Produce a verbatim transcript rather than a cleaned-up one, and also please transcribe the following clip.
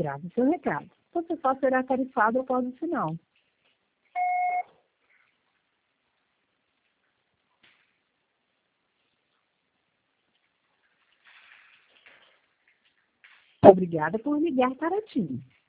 Grave seu recado. Você só será tarifado após o sinal. Obrigada por ligar para a TIM.